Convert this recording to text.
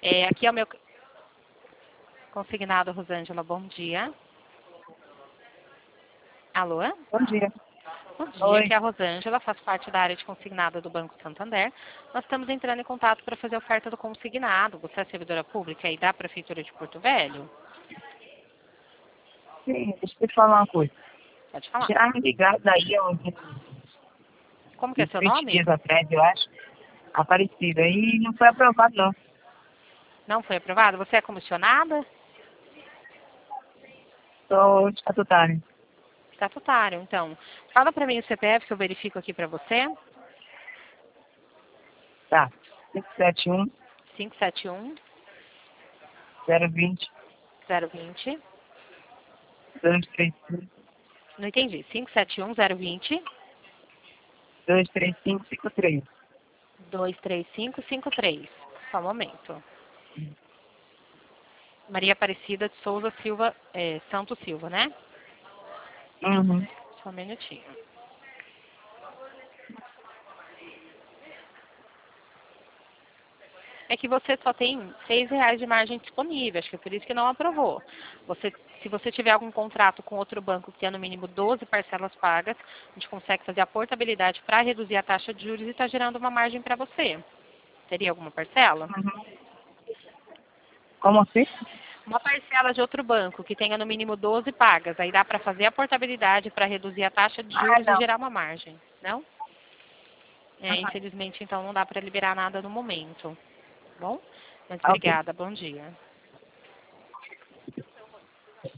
Aqui é o meu consignado, Rosângela, bom dia. Alô? Bom dia. Bom dia, Oi. aqui é a Rosângela, faço parte da área de consignado do Banco Santander. Nós estamos entrando em contato para fazer a oferta do consignado. Você é servidora pública aí da Prefeitura de Porto Velho? Sim, deixa eu te falar uma coisa. Pode falar. Já me ligaram daí há uns Como que é seu 20 nome? dias atrás, eu acho, Aparecida, e não foi aprovado, não. Não foi aprovado? Você é comissionada? Sou estatutário. Estatutário, então. Fala para mim o CPF que eu verifico aqui para você. Tá. 571 571 020 020. 235 Não entendi. 571 020 23553. 23553. Só um momento. Maria Aparecida de Souza Silva, Santos Silva, né? Uhum. Só um minutinho. É que você só tem R$ 6 de margem disponível, acho que é por isso que não aprovou. Se você tiver algum contrato com outro banco que tenha no mínimo 12 parcelas pagas, a gente consegue fazer a portabilidade para reduzir a taxa de juros e está gerando uma margem para você. Teria alguma parcela? Uhum. Como assim? Uma parcela de outro banco que tenha no mínimo 12 pagas, aí dá para fazer a portabilidade para reduzir a taxa de Ah, juros e não. gerar uma margem, não? Infelizmente, então, não dá para liberar nada no momento. Bom? Mas Ok. obrigada, bom dia.